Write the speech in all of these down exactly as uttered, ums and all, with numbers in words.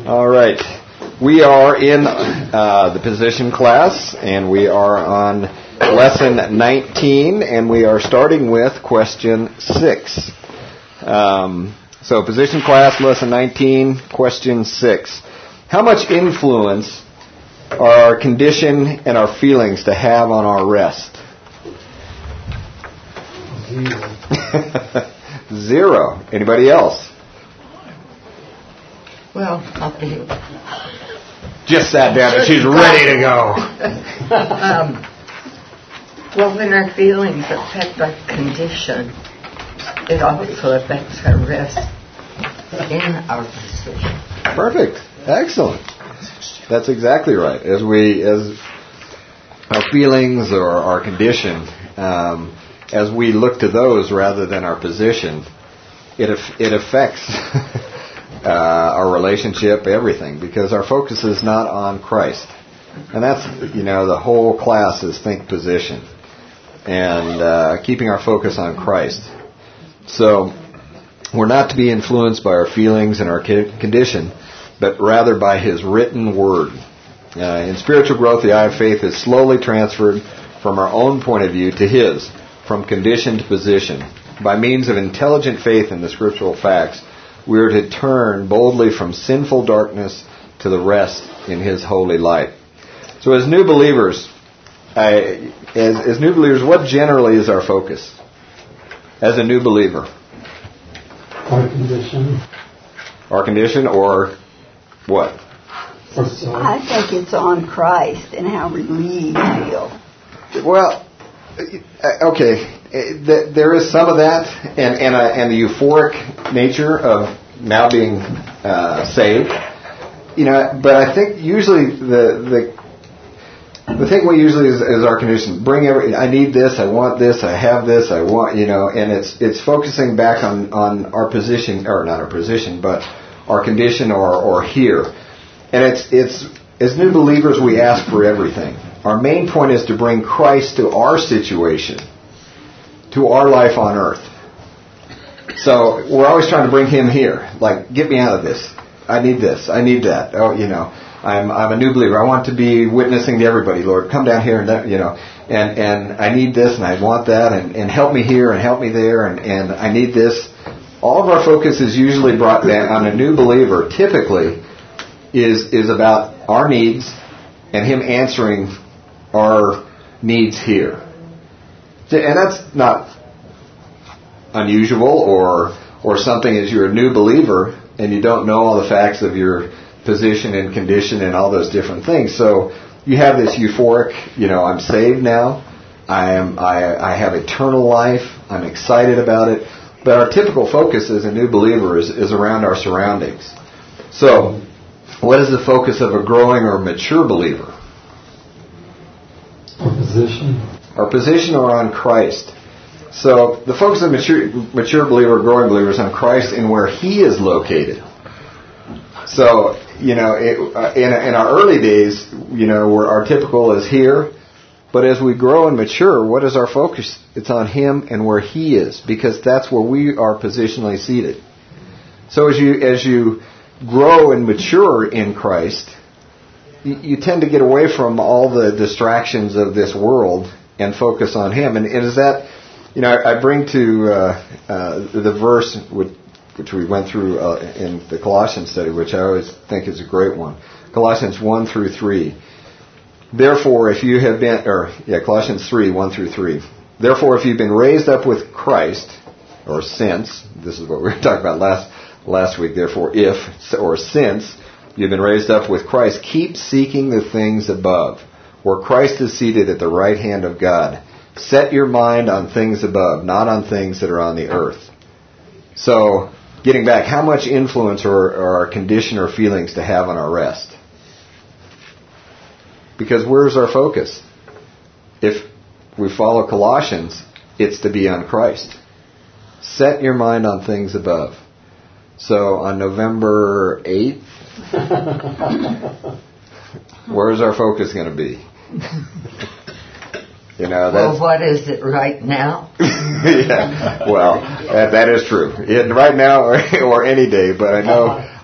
All right. We are in uh, the position class, and we are on lesson nineteen, and we are starting with question six. Um, so position class, lesson nineteen, question six. How much influence are our condition and our feelings to have on our rest? Zero. Zero. Anybody else? Well, I'll be... Just sat down and she's ready to go. um, well, when our feelings affect our condition, it also affects our rest in our position. Perfect. Excellent. That's exactly right. As we, as our feelings or our condition, um, as we look to those rather than our position, it it affects uh, our relationship, everything, because our focus is not on Christ. And that's, you know, the whole class is think position. And uh, keeping our focus on Christ. So we're not to be influenced by our feelings and our condition, but rather by His written Word. Uh, in spiritual growth, the eye of faith is slowly transferred from our own point of view to His, from condition to position. By means of intelligent faith in the scriptural facts, we are to turn boldly from sinful darkness to the rest in His holy light. So as new believers, I, as, as new believers, what generally is our focus? As a new believer? Our condition. Our condition, or what? I think it's on Christ and how relieved we feel. Well, okay, there is some of that, and and, uh, and the euphoric nature of now being uh, saved, you know. But I think usually the the the thing we usually is, is our condition. Bring every. I need this. I want this. I have this. I want, you know. And it's it's focusing back on, on our position, or not our position, but our condition, or or here. And it's it's as new believers, we ask for everything. Our main point is to bring Christ to our situation, to our life on earth. So we're always trying to bring Him here. Like, get me out of this. I need this. I need that. Oh, you know, I'm I'm a new believer. I want to be witnessing to everybody. Lord, come down here and that, you know, and and I need this and I want that, and, and help me here and help me there, and, and I need this. All of our focus is usually brought down on a new believer. Typically, is is about our needs and Him answering our needs here. And that's not unusual or or something as you're a new believer and you don't know all the facts of your position and condition and all those different things. So you have this euphoric, you know, I'm saved now. I am I, I have eternal life. I'm excited about it. But our typical focus as a new believer is, is around our surroundings. So what is the focus of a growing or mature believer? Our position. Our position or on Christ. So the focus of mature, mature believer, growing believer is on Christ and where He is located. So, you know, it, uh, in, in our early days, you know, where our typical is here. But as we grow and mature, what is our focus? It's on Him and where He is, because that's where we are positionally seated. So as you as you grow and mature in Christ, you tend to get away from all the distractions of this world and focus on Him. And, and is that, you know, I, I bring to uh, uh, the verse which, which we went through uh, in the Colossians study, which I always think is a great one. Colossians one through three. Therefore, if you have been, or yeah, Colossians three, one through three. Therefore, if you've been raised up with Christ, or since, this is what we were talking about last last week. Therefore, if or since you've been raised up with Christ, keep seeking the things above, where Christ is seated at the right hand of God. Set your mind on things above, not on things that are on the earth. So, getting back, how much influence are, are our condition or feelings to have on our rest? Because where's our focus? If we follow Colossians, it's to be on Christ. Set your mind on things above. So, on November eighth, where's our focus going to be? You know, that's, well, what is it right now? Yeah, well, that, that is true. It, right now or, or any day, but I know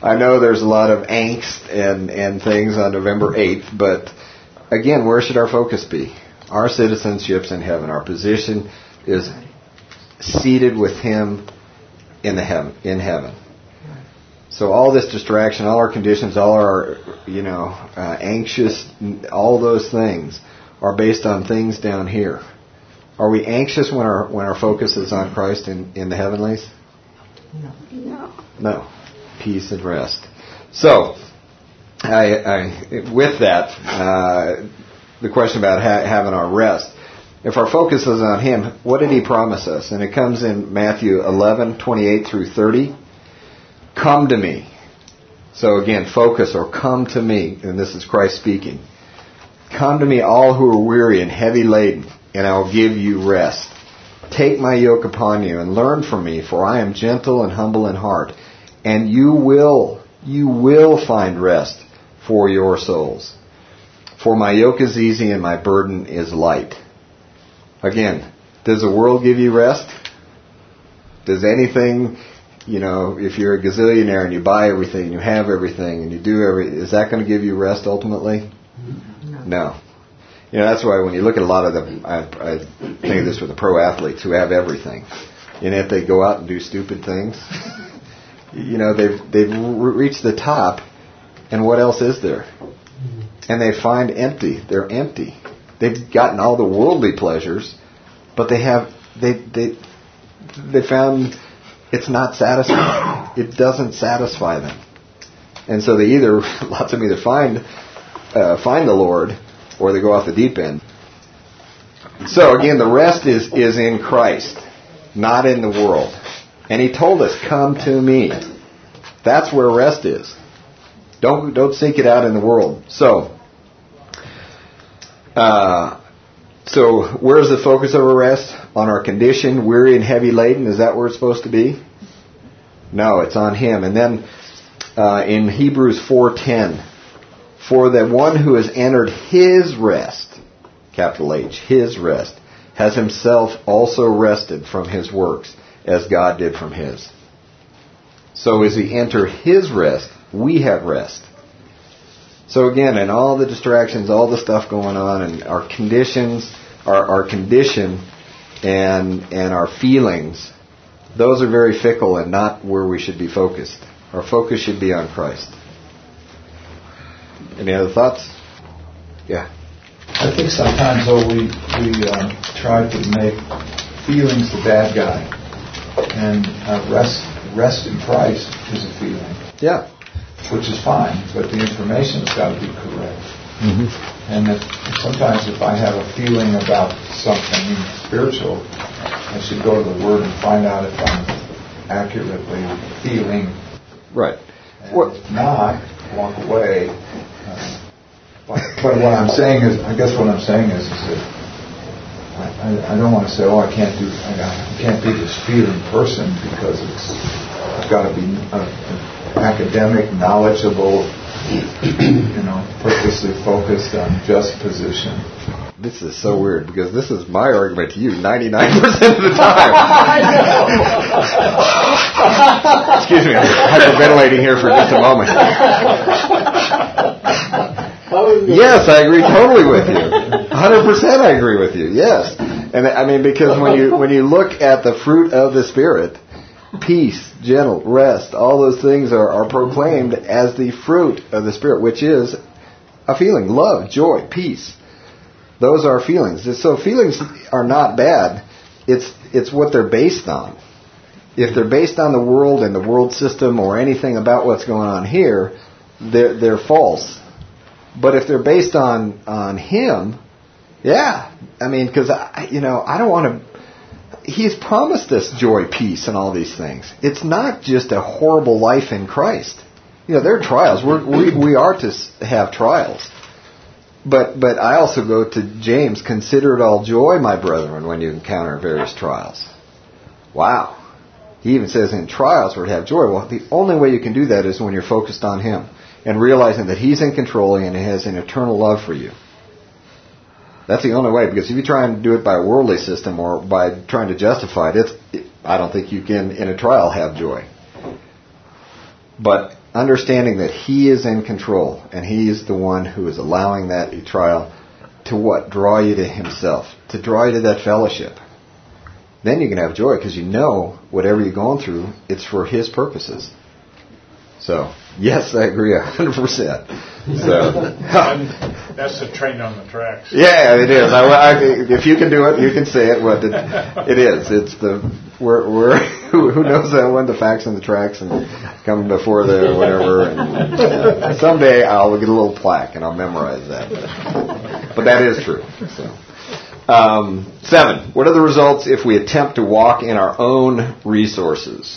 I know there's a lot of angst and, and things on November eighth, but again, where should our focus be? Our citizenship's in heaven. Our position is seated with Him in the heaven, in heaven. So all this distraction, all our conditions, all our, you know, uh, anxious, all those things are based on things down here. Are we anxious when our when our focus is on Christ in, in the heavenlies? No. No. No. Peace and rest. So, I, I with that, uh, the question about ha- having our rest. If our focus is on Him, what did He promise us? And it comes in Matthew eleven, twenty-eight through thirty. Come to me. So again, focus or come to me. And this is Christ speaking. Come to me all who are weary and heavy laden, and I will give you rest. Take my yoke upon you and learn from me, for I am gentle and humble in heart. And you will, you will find rest for your souls. For my yoke is easy and my burden is light. Again, does the world give you rest? Does anything, you know, if you're a gazillionaire and you buy everything, you have everything, and you do everything, is that going to give you rest ultimately? No. No. You know, that's why when you look at a lot of the, I, I think of this with the pro athletes who have everything, and yet they go out and do stupid things. You know, they've they've reached the top, and what else is there? And they find empty. They're empty. They've gotten all the worldly pleasures, but they have they they they found it's not satisfying. It doesn't satisfy them, and so they either lots of them either find uh, find the Lord, or they go off the deep end. So again, the rest is is in Christ, not in the world. And He told us, come to me. That's where rest is. Don't don't seek it out in the world. So, uh, so where's the focus of our rest? On our condition, weary and heavy laden? Is that where it's supposed to be? No, it's on Him. And then uh, in Hebrews four ten, for the one who has entered His rest, capital H, His rest, has himself also rested from his works, as God did from His. So as we enter His rest, we have rest. So again, in all the distractions, all the stuff going on, and our conditions, our, our condition and and our feelings, those are very fickle and not where we should be focused. Our focus should be on Christ. Any other thoughts? Yeah. I think sometimes, though, we, we um, try to make feelings the bad guy. And uh, rest rest in Christ is a feeling. Yeah. Which is fine, but the information has got to be correct. Mm-hmm. And if, sometimes if I have a feeling about something spiritual, I should go to the Word and find out if I'm accurately feeling. Right. And what? If not, walk away. Uh, but, but what I'm saying is, I guess what I'm saying is, is that I, I, I don't want to say, oh, I can't do, I, I can't be this feeling person because it's, I've got to be uh, academic, knowledgeable, you know, purposely focused on just position. This is so weird because this is my argument to you ninety-nine percent of the time. Excuse me, I'm hyperventilating here for just a moment. Yes, I agree totally with you. one hundred percent I agree with you, yes. And I mean, because when you when you look at the fruit of the Spirit, peace, gentle, rest, all those things are, are proclaimed as the fruit of the Spirit, which is a feeling, love, joy, peace. Those are feelings. So feelings are not bad. It's it's what they're based on. If they're based on the world and the world system or anything about what's going on here, they're, they're false. But if they're based on, on Him, yeah. I mean, because, I, you know, I don't want to... He's promised us joy, peace, and all these things. It's not just a horrible life in Christ. You know, there are trials. We're, we we are to have trials. But but I also go to James, consider it all joy, my brethren, when you encounter various trials. Wow. He even says in trials we're to have joy. Well, the only way you can do that is when you're focused on Him and realizing that He's in control and He has an eternal love for you. That's the only way, because if you try and do it by a worldly system or by trying to justify it, it's, it I don't think you can, in a trial, have joy. But understanding that He is in control and He is the one who is allowing that trial to what? Draw you to Himself, to draw you to that fellowship. Then you can have joy because you know whatever you're going through, it's for His purposes. So, yes, I agree a hundred percent. So, that's the train on the tracks. Yeah, it is. I, I, if you can do it, you can say it. What it, it is. It's the we're, we're who, who knows that one? The facts on the tracks and coming before the whatever. And, uh, someday I'll get a little plaque and I'll memorize that. But that is true. So, um, seven. What are the results if we attempt to walk in our own resources?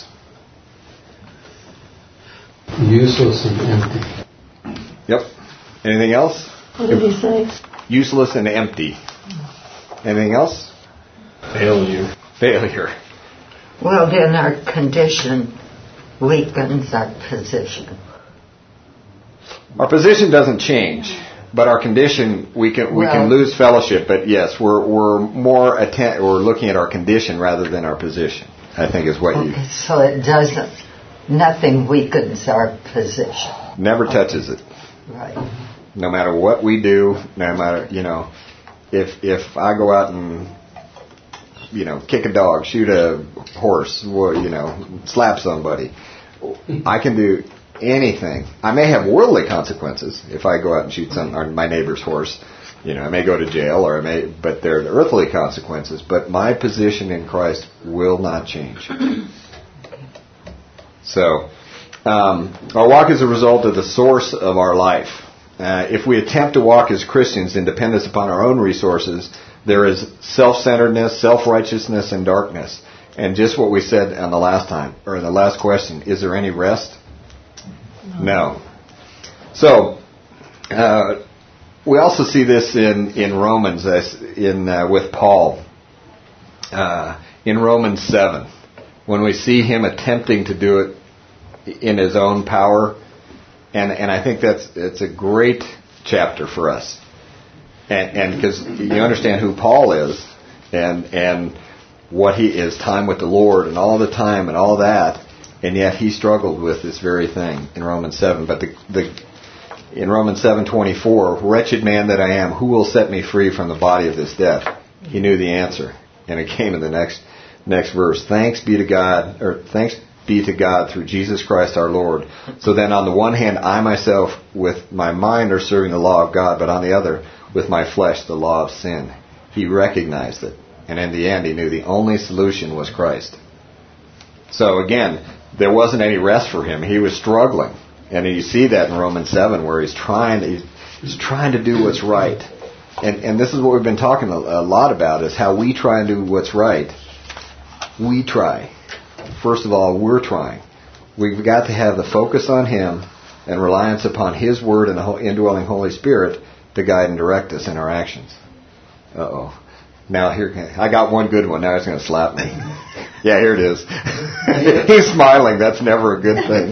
Useless and empty. Yep. Anything else? What did he say? Useless and empty. Anything else? Failure. Failure. Well, then our condition weakens our position. Our position doesn't change, but our condition, we can we well, can lose fellowship. But yes, we're we're more atten- we're looking at our condition rather than our position, I think is what okay, you. So it doesn't. Nothing weakens our position. Never touches it. Right. No matter what we do, no matter, you know, if if I go out and, you know, kick a dog, shoot a horse, or, you know, slap somebody, I can do anything. I may have worldly consequences if I go out and shoot some or my neighbor's horse. You know, I may go to jail, or I may, but there are earthly consequences. But my position in Christ will not change. So, um, our walk is a result of the source of our life. Uh, if we attempt to walk as Christians in dependence upon our own resources, there is self-centeredness, self-righteousness, and darkness. And just what we said on the last time, or the last question, is there any rest? No. So, uh, we also see this in, in Romans, in uh, with Paul, uh, in Romans seven. When we see him attempting to do it in his own power, and and I think that's it's a great chapter for us, and because you understand who Paul is, and and what he is, time with the Lord, and all the time, and all that, and yet he struggled with this very thing in Romans seven. But the the in Romans seven twenty-four, wretched man that I am, who will set me free from the body of this death? He knew the answer, and it came in the next. Next verse, thanks be to God, or thanks be to God through Jesus Christ our Lord. So then on the one hand, I myself with my mind are serving the law of God, but on the other, with my flesh, the law of sin. He recognized it. And in the end, he knew the only solution was Christ. So again, there wasn't any rest for him. He was struggling. And you see that in Romans seven, where he's trying to, he's trying to do what's right. And, and this is what we've been talking a, a lot about, is how we try and do what's right. We try. First of all, we're trying. We've got to have the focus on Him and reliance upon His Word and the indwelling Holy Spirit to guide and direct us in our actions. Uh-oh. Now here, I got one good one. Now he's going to slap me. Yeah, here it is. He's smiling. That's never a good thing.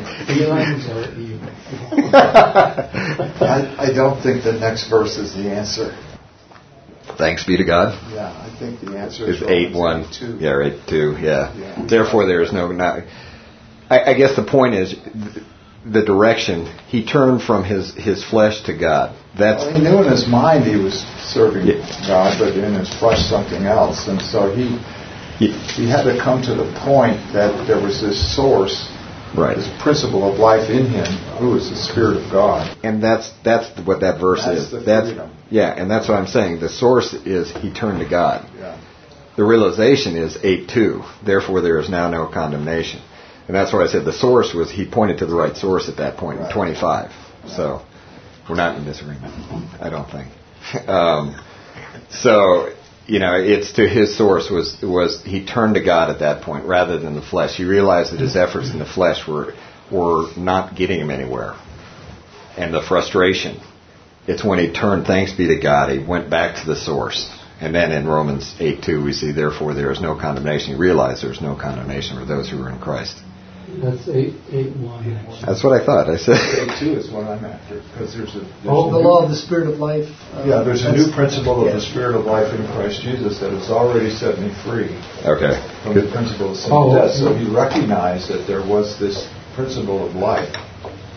I, I don't think the next verse is the answer. Thanks be to God. Yeah, I think the answer is It's eight one. eight two. Yeah, eight two. Yeah. Yeah. Therefore, there is no. Not, I, I guess the point is the direction. He turned from his, his flesh to God. That's. Well, he knew in his mind he was serving Yeah. God, but in his flesh something else, and so he he had to come to the point that there was this source. Right. This principle of life in him, who is the Spirit of God. And that's that's what that verse That's is. the That's freedom. yeah, and that's what I'm saying. The source is he turned to God. Yeah. The realization is eight two. Therefore, there is now no condemnation. And that's why I said the source was he pointed to the right source at that point, Right. in twenty-five. So we're not in disagreement, I don't think. Um, so. You know, it's to his source was was he turned to God at that point rather than the flesh. He realized that his efforts in the flesh were were not getting him anywhere, and the frustration. It's when he turned, thanks be to God, he went back to the source. And then in Romans eight two, we see, therefore there is no condemnation. He realized there is no condemnation for those who are in Christ. That's eight eight one. That's what I thought. I said. eight two is what I'm after, because there's a... There's Oh, a the new, law of the Spirit of life. Uh, Yeah, there's a that's- new principle of yeah. the Spirit of life in Christ Jesus that has already set me free Okay. from the principle of sin Oh, and death. So okay. he recognized that there was this principle of life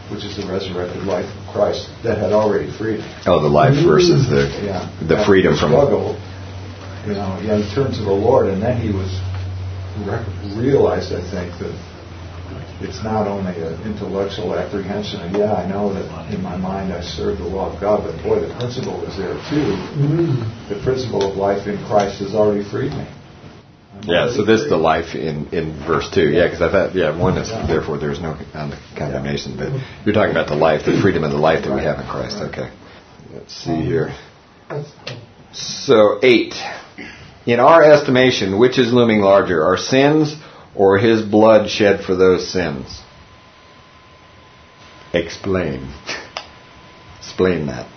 which is the resurrected life of Christ that had already freed him. Oh, the life versus the yeah. the freedom from struggle. You know, yeah, he turned to the Lord, and then he was realized, I think, that it's not only an intellectual apprehension of, yeah, I know that in my mind I serve the law of God, but boy, the principle is there too. Mm-hmm. The principle of life in Christ has already freed me. I'm yeah, so this is free. the life in, in verse two. Yeah, because I thought, yeah, one is, Yeah. therefore there's no condemnation. But you're talking about the life, the freedom of the life that we have in Christ. Okay. Let's see here. So, eight. In our estimation, which is looming larger, our sins or his blood shed for those sins? Explain. Explain that.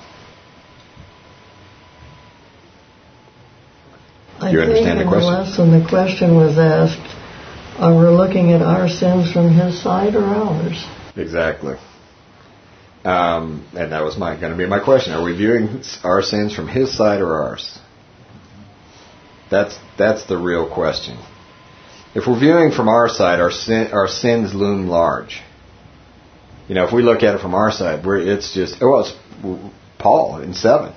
I You understand think the in question? the lesson the question was asked, are we looking at our sins from his side or ours? Exactly. Um, and that was my going to be my question. Are we viewing our sins from his side or ours? That's that's the real question. If we're viewing from our side, our sin, our sins loom large. You know, if we look at it from our side, we're, it's just, oh, well, it's Paul in seven.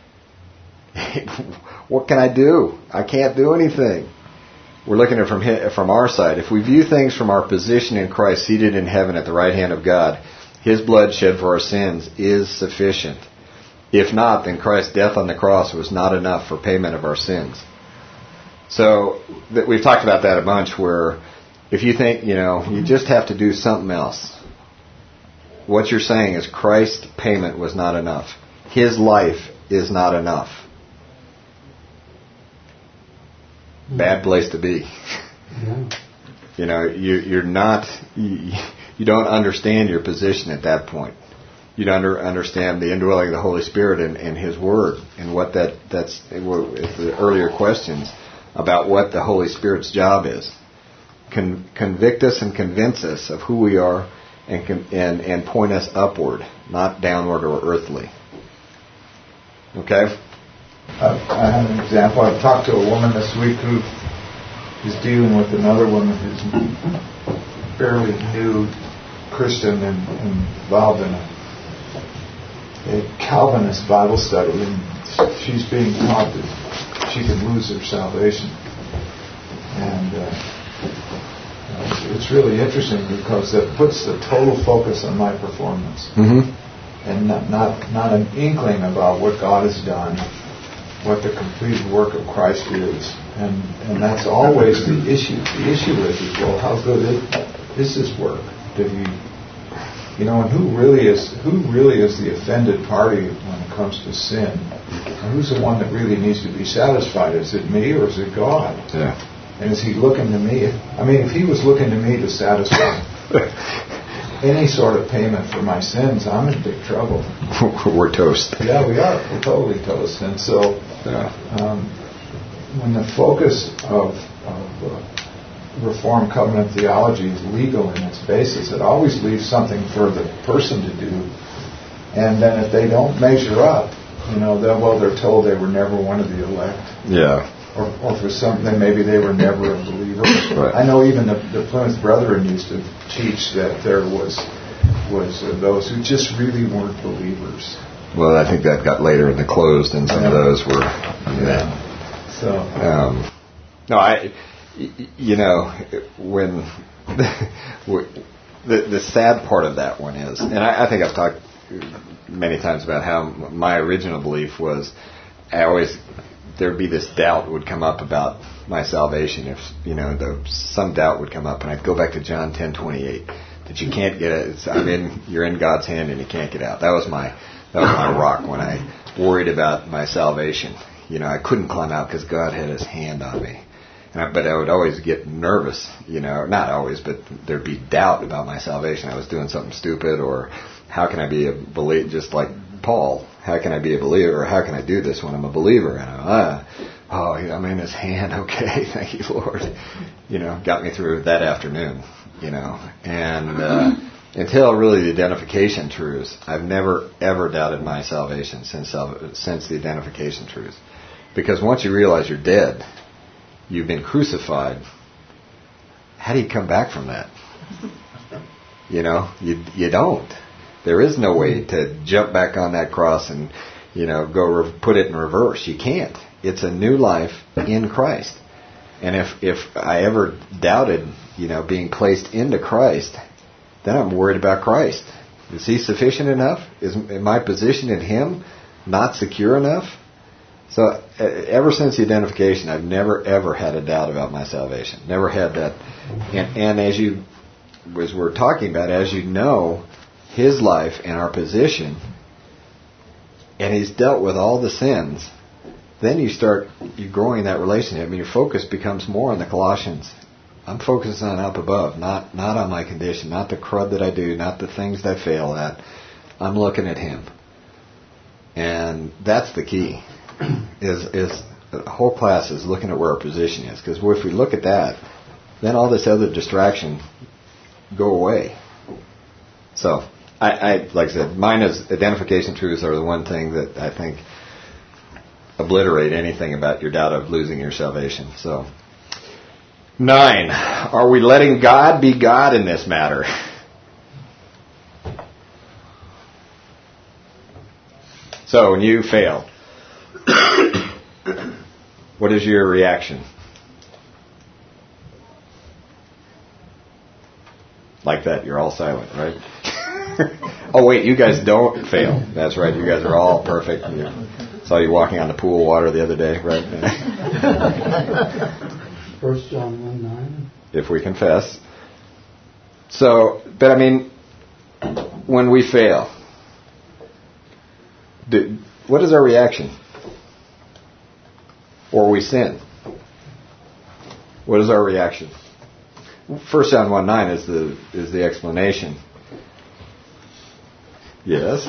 What can I do? I can't do anything. We're looking at it from his, from our side. If we view things from our position in Christ, seated in heaven at the right hand of God, his blood shed for our sins is sufficient. If not, then Christ's death on the cross was not enough for payment of our sins. So th- we've talked about that a bunch, where if you think, you know, you just have to do something else, what you're saying is Christ's payment was not enough. His life is not enough. Bad place to be. Yeah. You know, you, you're not, you, you don't understand your position at that point. You don't under, understand the indwelling of the Holy Spirit and, and His Word, and what that, that's, the earlier questions about what the Holy Spirit's job is. Con, convict us and convince us of who we are, and, and, and point us upward, not downward or earthly. Okay? Uh, I have an example. I talked to a woman this week who is dealing with another woman who's fairly new Christian and, and involved in a, a Calvinist Bible study, and she's being taught that she could lose her salvation. And uh, it's, it's really interesting because it puts the total focus on my performance, Mm-hmm. and not, not not an inkling about what God has done, what the complete work of Christ is. And and that's always the issue. The issue is, is well, how good is, is His work? Did He, you know, and who really is who really is the offended party when it comes to sin? And who's the one that really needs to be satisfied? Is it me or is it God? Yeah. And is He looking to me? I mean, if He was looking to me to satisfy any sort of payment for my sins, I'm in big trouble. We're toast. Yeah, we are. We're totally toast. And so, Yeah. um, when the focus of, of uh, Reformed covenant theology is legal in its basis, it always leaves something for the person to do. And then if they don't measure up, you know, then, well, they're told they were never one of the elect. Yeah. Or, or for something, maybe they were never a believer. Right. I know even the, the Plymouth Brethren used to teach that there was was uh, those who just really weren't believers. Well, I think that got later in the closed, and some Yeah. of those were. Yeah. So. Um, no, I. y- You know, when the the sad part of that one is, and I, I think I've talked many times about how my original belief was, I always. There'd be this doubt would come up about my salvation. If, you know, the, some doubt would come up, and I'd go back to John ten twenty-eight, that you can't get it. It's, I'm in, you're in God's hand and you can't get out. That was my, that was my rock when I worried about my salvation. You know, I couldn't climb out because God had His hand on me. And I, but I would always get nervous, you know, not always, but there'd be doubt about my salvation. I was doing something stupid, or how can I be a believer, just like Paul, how can I be a believer, or how can I do this when I'm a believer? And I'm, ah, oh, I'm in His hand, okay, thank you, Lord. You know, got me through that afternoon, you know. And uh, until really the identification truths, I've never, ever doubted my salvation since since the identification truths. Because once you realize you're dead, you've been crucified, how do you come back from that? You know, you you don't. There is no way to jump back on that cross and, you know, go re- put it in reverse. You can't. It's a new life in Christ. And if, if I ever doubted, you know, being placed into Christ, then I'm worried about Christ. Is He sufficient enough? Is my position in Him not secure enough? So uh, ever since the identification, I've never, ever had a doubt about my salvation. Never had that. And, and as you, as we're talking about, as you know His life and our position, and He's dealt with all the sins, then you start you growing that relationship, and your focus becomes more on the Colossians. I'm focused on up above, not not on my condition, not the crud that I do, not the things that I fail at. I'm looking at Him. And that's the key, is, is the whole class is looking at where our position is. Because if we look at that, then all this other distraction go away. So, I, I like I said, mine is identification truths are the one thing that I think obliterate anything about your doubt of losing your salvation. So, nine, are we letting God be God in this matter? So, when you fail, what is your reaction? Like that, you're all silent, right? Oh, wait, you guys don't fail. That's right, you guys are all perfect. Yeah. Saw you walking on the pool water the other day, right? First John one nine. If we confess. So, but I mean, when we fail, do, what is our reaction? Or we sin. What is our reaction? First John one nine is the is the explanation. Yes.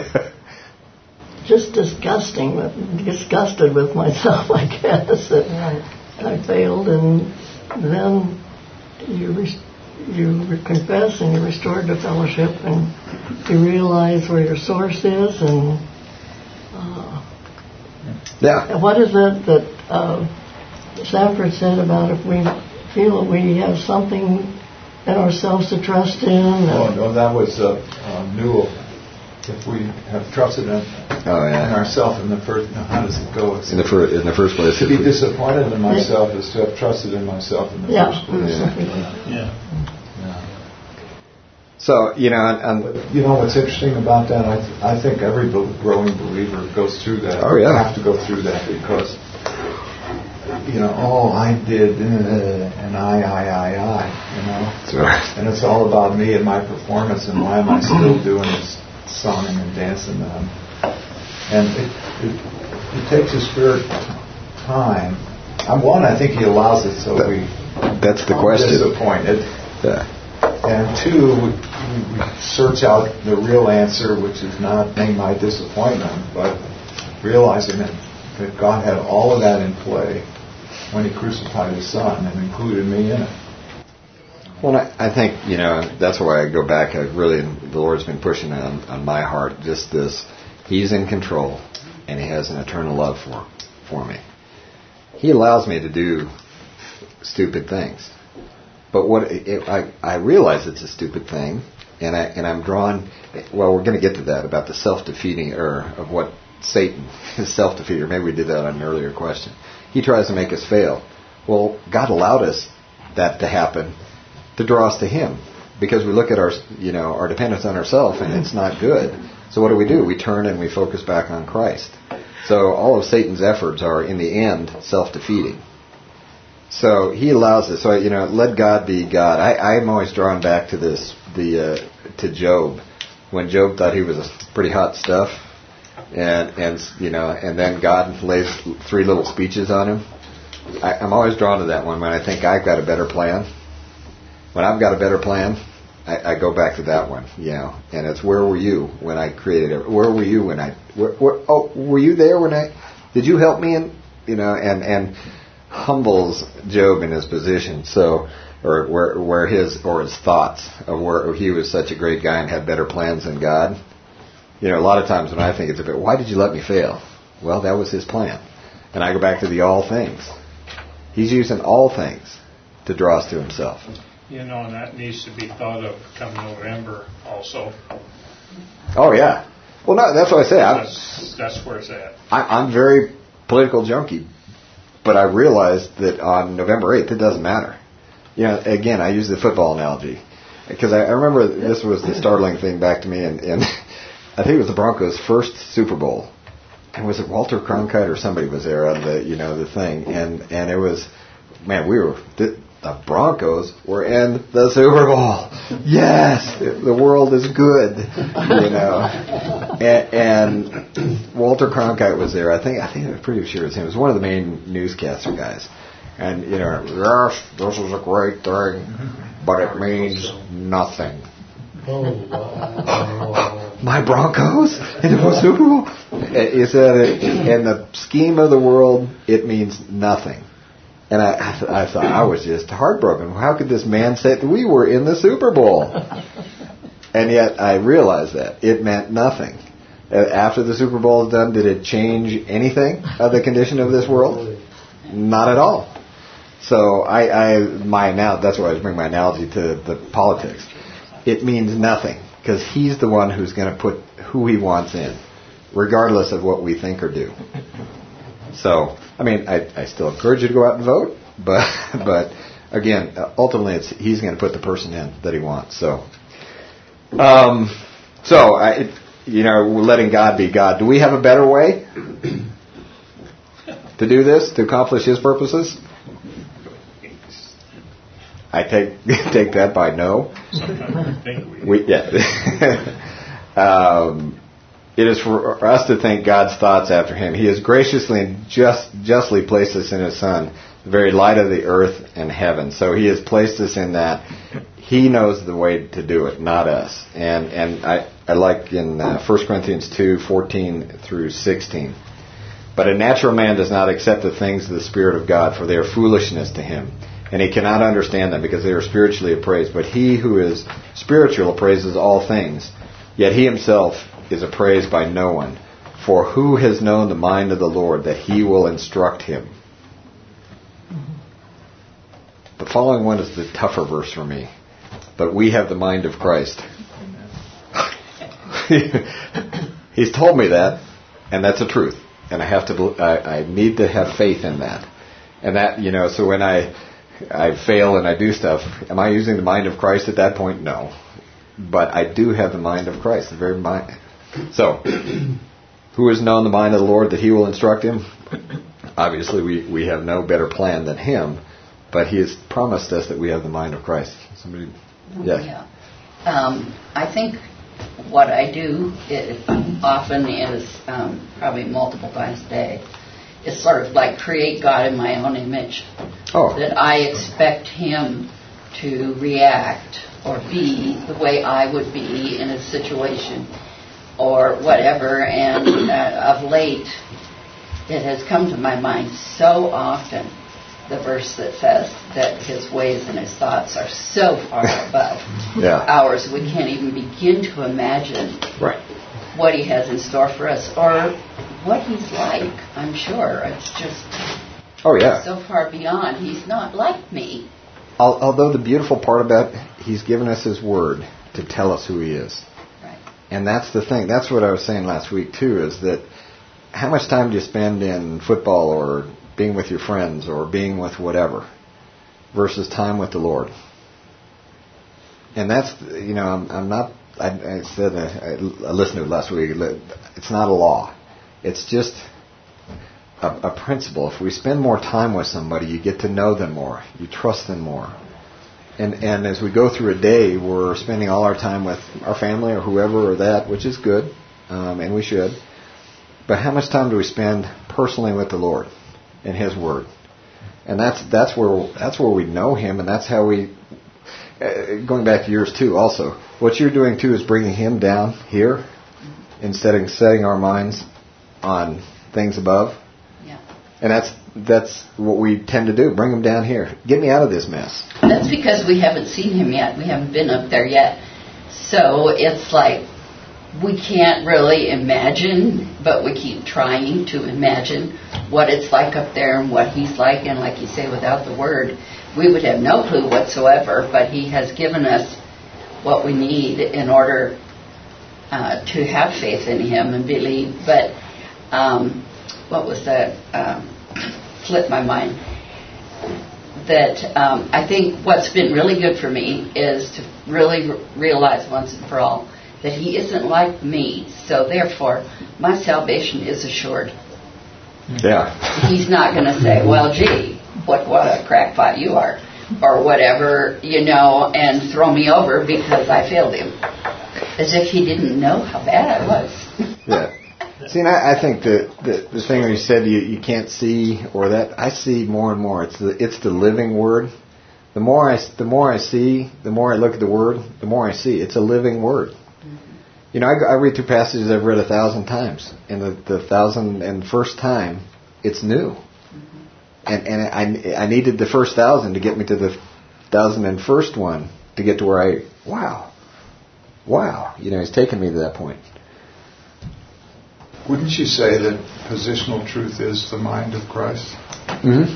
Just disgusting, with, disgusted with myself, I guess. That I failed, and then you re- you re- confess and you're restored to fellowship, and you realize where your source is, and uh, yeah. And what is it that uh, Sanford said about if we feel that we have something in ourselves to trust in? Oh, no, that was uh, uh, Newell. If we have trusted in, oh, yeah. in ourselves in the first, no, how does it go? It's in the first, in the first place, to be disappointed in myself is to have trusted in myself in the yeah. first place. Yeah. Yeah. Yeah. So you know, and, and you know what's interesting about that? I th- I think every growing believer goes through that. Oh yeah. You have to go through that because you know, oh, I did, uh, and I, I, I, I, you know, that's right. And it's all about me and my performance, and why am I still doing this? Songing and dancing, um, and it, it, it takes a spirit time. I'm one. I think He allows it so that, we. That's the question. Disappointed. Yeah. And two, we, we search out the real answer, which is not being my disappointment, but realizing that, that God had all of that in play when He crucified His Son and included me in it. Well, I, I think, you know, that's why I go back. I really, the Lord's been pushing on, on my heart just this. He's in control, and He has an eternal love for for me. He allows me to do stupid things. But what it, I, I realize it's a stupid thing, and, I, and I'm drawn, well, we're going to get to that, about the self-defeating, or of what Satan is self-defeating. Maybe we did that on an earlier question. He tries to make us fail. Well, God allowed us that to happen to draw us to Him, because we look at our, you know, our dependence on ourselves, and it's not good. So what do we do? We turn and we focus back on Christ. So all of Satan's efforts are, in the end, self-defeating. So he allows this. So, you know, let God be God. I, I'm always drawn back to this, the uh, to Job, when Job thought he was pretty hot stuff, and and you know, and then God lays three little speeches on him. I, I'm always drawn to that one when I think I've got a better plan. When I've got a better plan, I, I go back to that one, you know. And it's, where were you when I created it? Where were you when I? Where, where, oh, were you there when I? Did you help me? And you know, and and humbles Job in his position. So, or where where his or his thoughts of where he was such a great guy and had better plans than God. You know, a lot of times when I think it's a bit, why did you let me fail? Well, that was His plan. And I go back to the all things. He's using all things to draw us to Himself. You know, and that needs to be thought of come November also. Oh, yeah. Well, no, that's what I say. I'm, That's, that's where it's at. I, I'm very political junkie, but I realized that on November eighth, it doesn't matter. You know, again, I use the football analogy because I, I remember this was the startling thing back to me, and, and I think it was the Broncos' first Super Bowl. And was it Walter Cronkite or somebody was there on the, you know, the thing, and and it was, man, we were the, the Broncos were in the Super Bowl. Yes, the world is good, you know. And, and Walter Cronkite was there. I think I think I'm pretty sure it was him. It was one of the main newscaster guys. And, you know, yes, this is a great thing, but it means nothing. Oh, wow. My Broncos in the Super Bowl? He said, in the scheme of the world, it means nothing. And I, I, I thought, I was just heartbroken. How could this man say that we were in the Super Bowl? And yet I realized that. It meant nothing. After the Super Bowl is done, did it change anything of the condition of this world? Not at all. So I, I my now that's why I was bringing my analogy to the politics. It means nothing because he's the one who's going to put who he wants in, regardless of what we think or do. So I mean, I, I still encourage you to go out and vote, but but again, ultimately, it's he's going to put the person in that he wants. So, um, so I, it, you know, we're letting God be God. Do we have a better way to do this to accomplish His purposes? I take take that by no. Sometimes we think we, we yeah. um, it is for us to think God's thoughts after Him. He has graciously and just justly placed us in His Son, the very light of the earth and heaven. So He has placed us in that. He knows the way to do it, not us. And and I, I like in uh, First Corinthians two fourteen through sixteen. But a natural man does not accept the things of the Spirit of God, for they are foolishness to him. And he cannot understand them because they are spiritually appraised. But he who is spiritual appraises all things. Yet he himself is appraised by no one. For who has known the mind of the Lord that he will instruct him? The following one is the tougher verse for me. But we have the mind of Christ. He's told me that, and that's the truth. And I have to, I, I need to have faith in that. And that, you know, so when I, I fail and I do stuff, am I using the mind of Christ at that point? No. But I do have the mind of Christ, the very mind. So, who has known the mind of the Lord that He will instruct him? Obviously, we, we have no better plan than Him, but He has promised us that we have the mind of Christ. Somebody, yeah. Yeah. Um, I think what I do is, often is um, probably multiple times a day. It's sort of like create God in my own image. Oh. That I expect Him to react or be the way I would be in a situation or whatever. And uh, of late, it has come to my mind so often, the verse that says that His ways and His thoughts are so far above Yeah. ours, we can't even begin to imagine Right. what He has in store for us or what He's like. I'm sure it's just Oh, yeah. so far beyond. He's not like me. Al- Although the beautiful part about it, He's given us His Word to tell us who He is. Right. And that's the thing. That's what I was saying last week, too, is that how much time do you spend in football or being with your friends or being with whatever versus time with the Lord? And that's, you know, I'm, I'm not, I, I said, I, I listened to it last week, it's not a law. It's just a, a principle. If we spend more time with somebody, you get to know them more. You trust them more. And and as we go through a day, we're spending all our time with our family or whoever or that, which is good, um, and we should. But how much time do we spend personally with the Lord and His Word? And that's that's where that's where we know Him, and that's how we. Uh, going back years too, also, what you're doing too is bringing Him down here instead of setting our minds on things above. Yeah. And that's that's what we tend to do. Bring Him down here. Get me out of this mess. That's because we haven't seen Him yet. We haven't been up there yet. So it's like we can't really imagine, but we keep trying to imagine what it's like up there and what He's like. And like you say, without the Word, we would have no clue whatsoever. But He has given us what we need in order uh, to have faith in Him and believe. But um, what was that? Um, flipped my mind. That um, I think what's been really good for me is to really r- realize once and for all that He isn't like me. So therefore, my salvation is assured. Yeah. He's not going to say, well, gee, what, what a crackpot you are, or whatever, you know, and throw me over because I failed Him. As if He didn't know how bad I was. Yeah. See, and I, I think that the, the thing where you said you, you can't see, or that, I see more and more. It's the it's the living Word. The more I the more I see, the more I look at the Word, the more I see. It's a living Word. Mm-hmm. You know, I, I read through passages I've read a thousand times, and the, the thousand and first time, it's new. Mm-hmm. And and I I needed the first thousand to get me to the thousand and first one to get to where I wow, wow. You know, He's taken me to that point. Wouldn't you say that positional truth is the mind of Christ? Mm-hmm.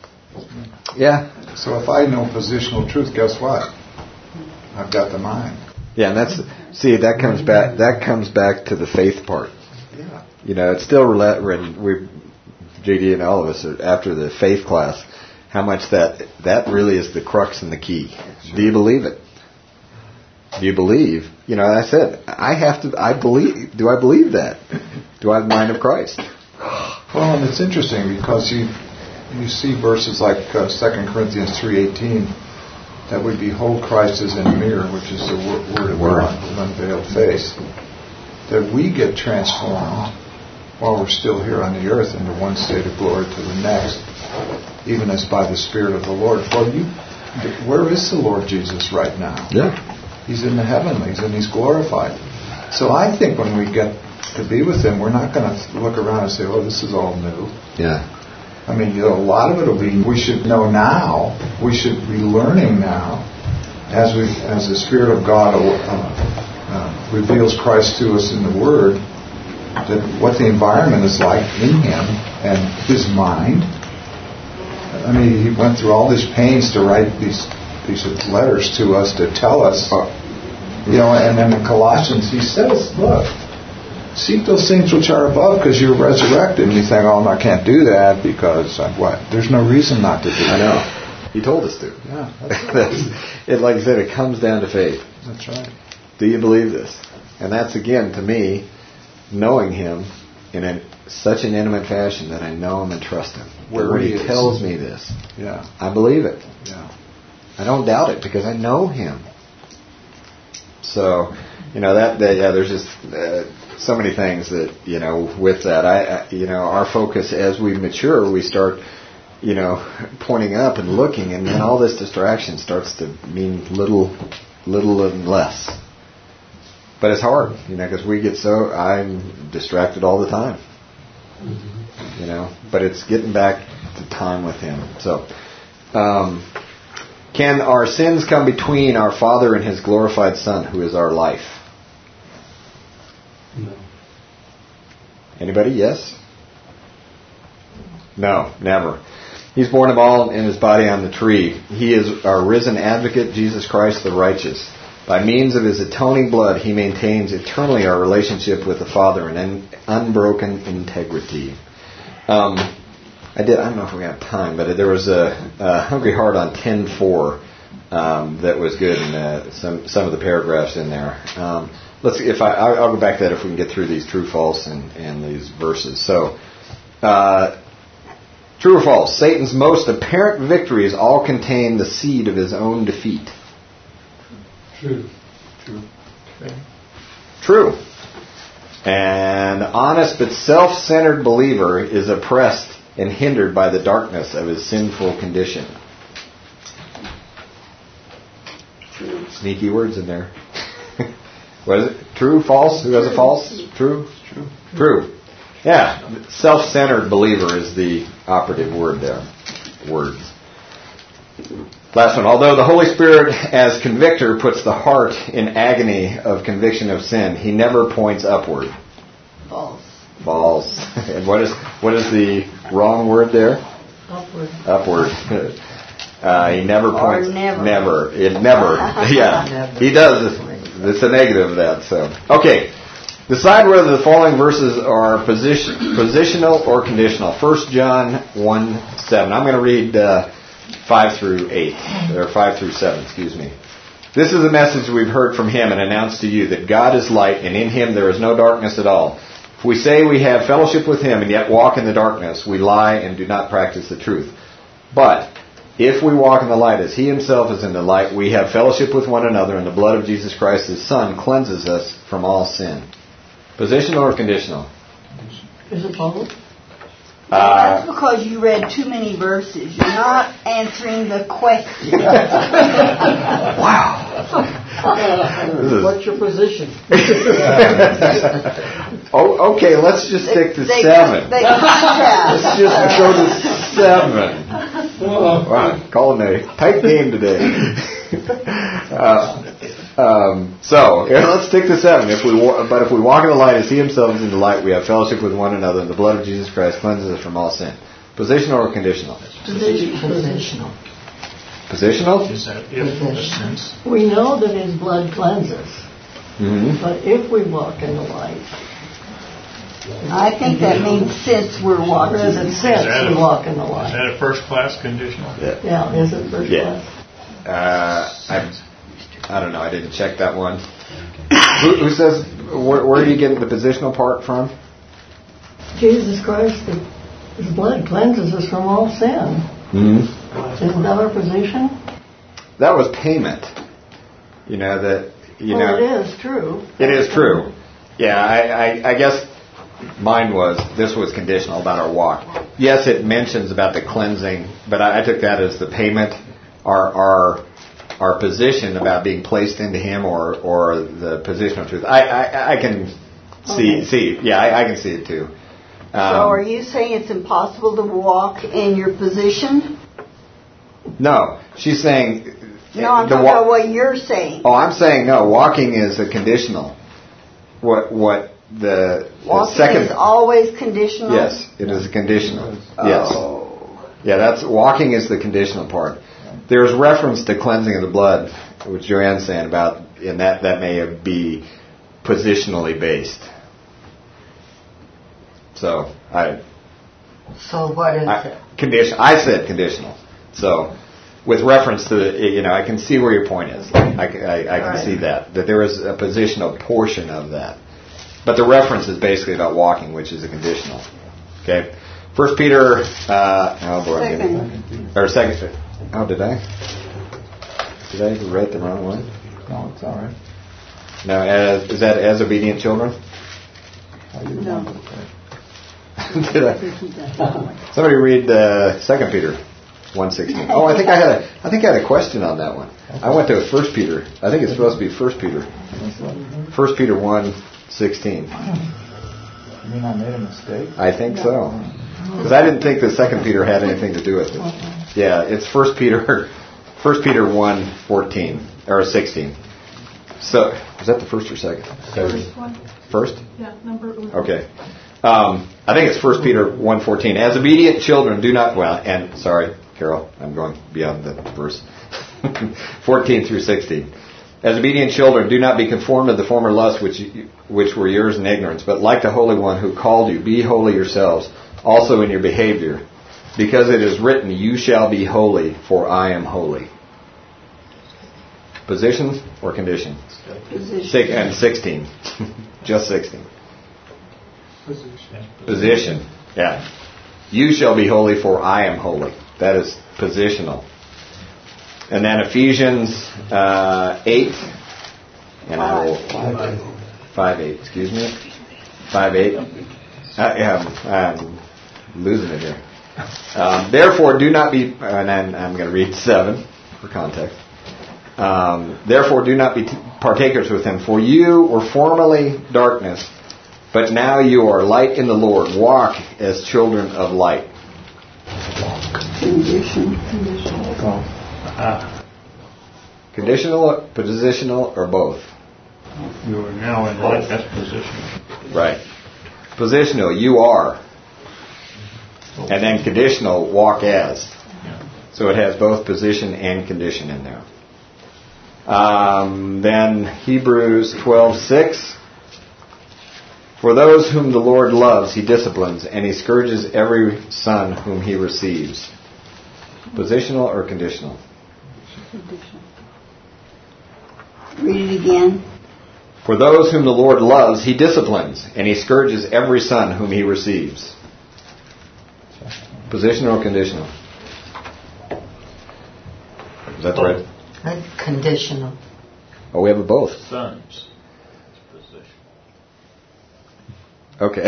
Yeah. So if I know positional truth, guess what? I've got the mind. Yeah, and that's see that comes back. That comes back to the faith part. Yeah. You know, it's still related. We, J D and all of us, are after the faith class, how much that that really is the crux and the key. Sure. Do you believe it? Do you believe? You know, I said, I have to, I believe, do I believe that? Do I have the mind of Christ? Well, and it's interesting because you you see verses like uh, Second Corinthians three eighteen that we behold Christ as in a mirror, which is the word, word of Word. God, with unveiled face, that we get transformed while we're still here on the earth into one state of glory to the next, even as by the Spirit of the Lord. For you, where is the Lord Jesus right now? Yeah. He's in the heavenlies and He's glorified. So I think when we get to be with Him, we're not going to look around and say, oh, this is all new. Yeah. I mean, you know, a lot of it will be, we should know now, we should be learning now, as we, as the Spirit of God uh, uh, reveals Christ to us in the Word, that what the environment is like in Him and His mind. I mean, He went through all these pains to write these these letters to us to tell us, you know, and then in Colossians He says, look, seek those things which are above because you're resurrected. And you think, oh, I can't do that because I'm what? There's no reason not to do that. I know. He told us to. Yeah. That's right. that's, it, like I said, it comes down to faith. That's right. Do you believe this? And that's, again, to me, knowing Him in a, such an intimate fashion that I know Him and trust Him. Where when He He is. tells me this, Yeah. I believe it. Yeah. I don't doubt it because I know Him. So, you know, that, that yeah, there's just uh, so many things that, you know, with that, I, I, you know, our focus as we mature, we start, you know, pointing up and looking, and then all this distraction starts to mean little, little and less. But it's hard, you know, because we get so, I'm distracted all the time. You know, but it's getting back to time with Him. So, um, can our sins come between our Father and His glorified Son, who is our life? No. Anybody? Yes? No, never. He's borne of all in His body on the tree. He is our risen advocate, Jesus Christ the righteous. By means of His atoning blood, He maintains eternally our relationship with the Father in un- unbroken integrity. Um, I did. I don't know if we have time, but there was a, a Hungry Heart on ten four um, that was good, and uh, some some of the paragraphs in there. Um, let's. If I, I'll go back to that if we can get through these true, false, and, and these verses. So, uh, true or false? Satan's most apparent victories all contain the seed of his own defeat. True. True. Okay. True. An honest but self-centered believer is oppressed and hindered by the darkness of his sinful condition. True. Sneaky words in there. What is it? True, false? Who has a false? True? True. True. Yeah. Self-centered believer is the operative word there. Words. Last one. Although the Holy Spirit as convictor puts the heart in agony of conviction of sin, He never points upward. False. False. And what is what is the wrong word there? Upward. Upward. Uh, he never Or points. never. Never. It never. Yeah. He does. It's a negative of that. So okay. Decide whether the following verses are position, positional or conditional. First John one seven. I'm going to read uh, five through eight, or five through seven, excuse me. This is a message we've heard from him and announced to you, that God is light, and in him there is no darkness at all. If we say we have fellowship with him and yet walk in the darkness, we lie and do not practice the truth. But if we walk in the light as he himself is in the light, we have fellowship with one another, and the blood of Jesus Christ, his Son, cleanses us from all sin. Positional or conditional? Is it both? Uh, That's because you read too many verses. You're not answering the question. wow. What's your position? oh, okay, let's just stick to they, seven. They contrast. Let's just go to seven. Wow, calling a tight game today. uh, um, so yeah, let's stick to seven. If we, wa- but if we walk in the light as he himself is in the light, we have fellowship with one another, and the blood of Jesus Christ cleanses us from all sin. Positional or conditional? Positional. Positional? Is that if, in a sense? We know that his blood cleanses, Mm-hmm. but if we walk in the light, I think that means since we're walking. present Is sense, that we a- walk in the Is light. that a first-class conditional? Yeah. Yeah, is it first Yeah. class? Uh, I, I don't know. I didn't check that one. who, who says? Where, where are you getting the positional part from? Jesus Christ, the, his blood cleanses us from all sin. Mm-hmm. Isn't that our position? That was payment. You know that. You well, know. it is true. It is true. Yeah, I, I, I guess mine was, this was conditional about our walk. Yes, it mentions about the cleansing, but I, I took that as the payment, our our our position about being placed into him, or, or the position of truth. I, I, I can see, Okay. see, yeah, I, I can see it too. Um, So are you saying it's impossible to walk in your position? No, she's saying... No, I'm the talking wa- about what you're saying. Oh, I'm saying no, walking is a conditional. What, what the, the Walking second... is always conditional? Yes, it is a conditional. Oh. Yes. Yeah, that's walking is the conditional part. There's reference to cleansing of the blood, which Joanne's saying about, and that, that may be positionally based. So, I... So what is I, it? condition, I said conditional. So, with reference to, the, you know, I can see where your point is. I, I, I can Right. see that. That there is a positional portion of that. But the reference is basically about walking, which is a conditional. Okay? First Peter, uh, oh boy, I'm getting, or second, oh, did I? Did I write the wrong one? No, it's all right. No, as, is that as obedient children? No. Did I? Somebody read uh, Second Peter one sixteen. Oh, I think I had a I think I had a question on that one. I went to First Peter. I think it's supposed to be First Peter. First Peter one sixteen. You mean I made a mistake? I think so, because I didn't think the Second Peter had anything to do with it. Yeah, it's First Peter, First Peter one fourteen or sixteen. So was that the first or second? First one. First? Yeah, number one. Okay. Um, I think it's First Peter one fourteen. As obedient children, do not, well, and, sorry, Carol, I'm going beyond the verse. fourteen through sixteen. As obedient children, do not be conformed to the former lusts which, which were yours in ignorance, but like the Holy One who called you, be holy yourselves, also in your behavior. Because it is written, you shall be holy, for I am holy. Position or condition? Position. Six, and sixteen. Just sixteen. Position. Position. Yeah. You shall be holy, for I am holy. That is positional. And then Ephesians uh, eight. And I will... five eight, excuse me. five eight. Uh, yeah, I'm losing it here. Um, Therefore, do not be... And I'm, I'm going to read seven for context. Um, Therefore, do not be t- partakers with him, for you were formerly darkness, but now you are light in the Lord. Walk as children of light. Condition. Condition. Ah, Conditional, positional, or both? you are now in light, that's position. Right. Positional, you are. And then conditional, walk as. So it has both position and condition in there. Um, then Hebrews twelve six. For those whom the Lord loves, he disciplines, and he scourges every son whom he receives. Positional or conditional? Conditional. Read it again. For those whom the Lord loves, he disciplines, and he scourges every son whom he receives. Positional or conditional? Is that right? Uh, Conditional. Oh, we have it both. Sons. Position. Okay.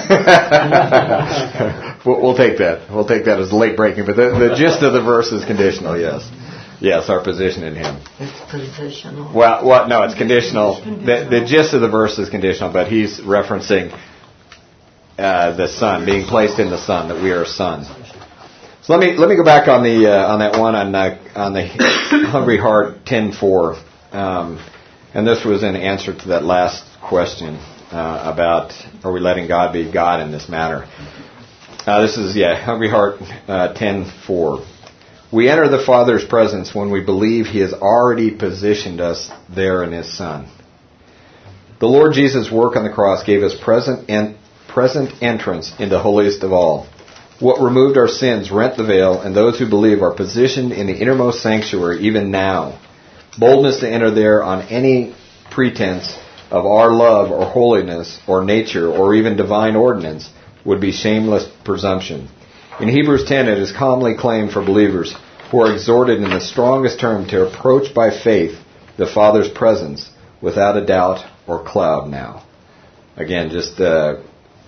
we'll, we'll take that. We'll take that as late breaking. But the, the gist of the verse is conditional, yes. Yes, our position in him. It's positional. Well, well no, it's conditional. The, the gist of the verse is conditional, but he's referencing uh, the Son, being placed in the Son, that we are a son. So let me let me go back on the uh, on that one on uh, on the Hungry Heart ten four, um, and this was in answer to that last question uh, about are we letting God be God in this matter. Uh, this is yeah Hungry Heart uh, ten four. We enter the Father's presence when we believe He has already positioned us there in His Son. The Lord Jesus' work on the cross gave us present and present entrance into holiest of all. What removed our sins rent the veil, and those who believe are positioned in the innermost sanctuary even now. Boldness to enter there on any pretense of our love or holiness or nature or even divine ordinance would be shameless presumption. In Hebrews ten, it is commonly claimed for believers who are exhorted in the strongest term to approach by faith the Father's presence without a doubt or cloud now. Again, just uh,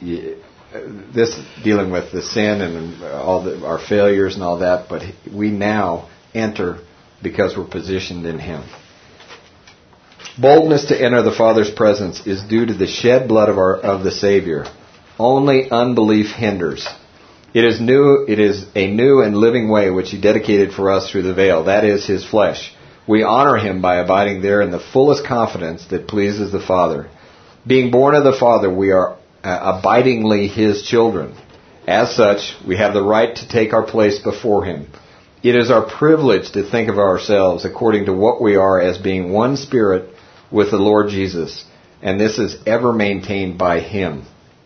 this dealing with the sin and all the, our failures and all that, but we now enter because we're positioned in Him. Boldness to enter the Father's presence is due to the shed blood of our of the Savior. Only unbelief hinders. It is new. It is a new and living way which He dedicated for us through the veil. That is His flesh. We honor Him by abiding there in the fullest confidence that pleases the Father. Being born of the Father, we are uh, abidingly His children. As such, we have the right to take our place before Him. It is our privilege to think of ourselves according to what we are as being one spirit with the Lord Jesus, and this is ever maintained by Him.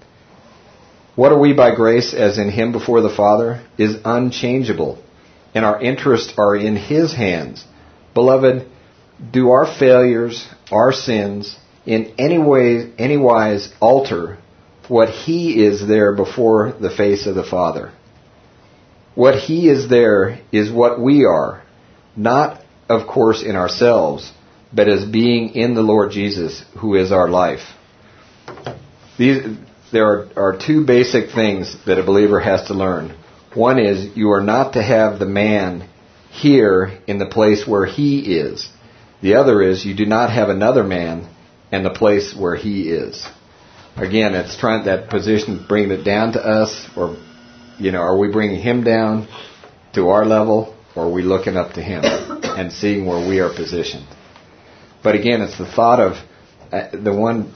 What are we by grace as in Him before the Father is unchangeable, and our interests are in His hands. Beloved, do our failures, our sins, in any way, any wise alter what He is there before the face of the Father? What He is there is what we are, not, of course, in ourselves, but as being in the Lord Jesus, who is our life. These... There are, are two basic things that a believer has to learn. One is you are not to have the man here in the place where he is. The other is you do not have another man in the place where he is. Again, it's trying that position, bringing it down to us, or, you know, are we bringing him down to our level, or are we looking up to him and seeing where we are positioned? But again, it's the thought of uh, the one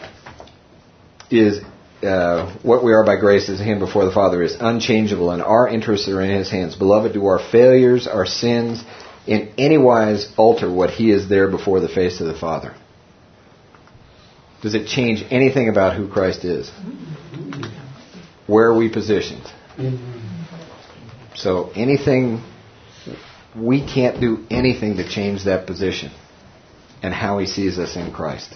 is uh, what we are by grace is Him before the Father is unchangeable, and our interests are in His hands. Beloved, do our failures, our sins, in any wise alter what He is there before the face of the Father? Does it change anything about who Christ is? Where are we positioned? So anything, we can't do anything to change that position and how He sees us in Christ.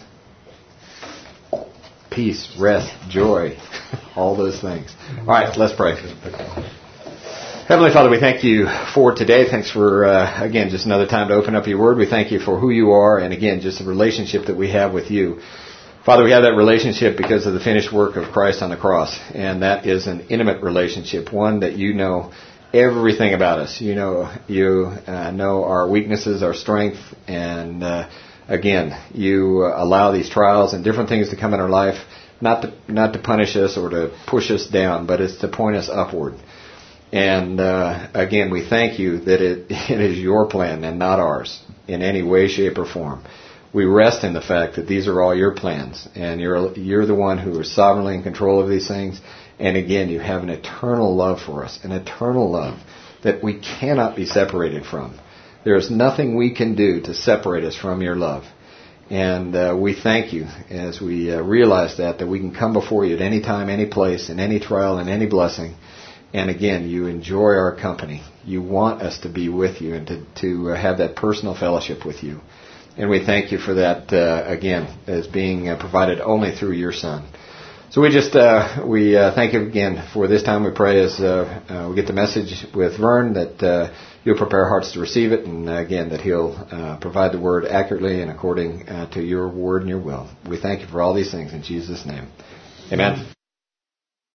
Peace, rest, joy, all those things. All right, let's pray. Heavenly Father, we thank You for today. Thanks for, uh, again, just another time to open up Your Word. We thank You for who You are, and again, just the relationship that we have with You. Father, we have that relationship because of the finished work of Christ on the cross, and that is an intimate relationship, one that You know everything about us. You know, You uh, know our weaknesses, our strength, and uh, again, You uh, allow these trials and different things to come in our life, not to, not to punish us or to push us down, but it's to point us upward. And uh, again, we thank You that it, it is Your plan and not ours in any way, shape, or form. We rest in the fact that these are all Your plans, and You're you're the one who is sovereignly in control of these things. And again, You have an eternal love for us, an eternal love that we cannot be separated from. There is nothing we can do to separate us from Your love. And uh, we thank you as we uh, realize that, that we can come before you at any time, any place, in any trial, and any blessing. And again, you enjoy our company. You want us to be with you and to, to uh, have that personal fellowship with you. And we thank you for that, uh, again, as being uh, provided only through your Son. So we just, uh, we uh, thank you again for this time. We pray as uh, uh, we get the message with Vern that uh, you'll prepare our hearts to receive it, and uh, again, that he'll uh, provide the word accurately and according uh, to your word and your will. We thank you for all these things in Jesus' name. Amen.